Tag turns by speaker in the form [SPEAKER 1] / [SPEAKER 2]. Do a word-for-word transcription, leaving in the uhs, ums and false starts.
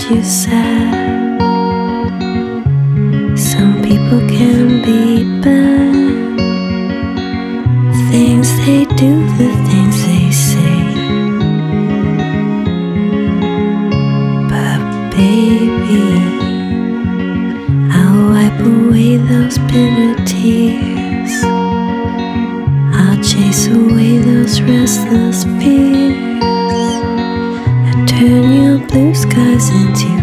[SPEAKER 1] you sad. Some people can be bad. The things they do, the things they say. But baby, I'll wipe away those bitter tears. I'll chase away those restless fears. I turn your blue skies into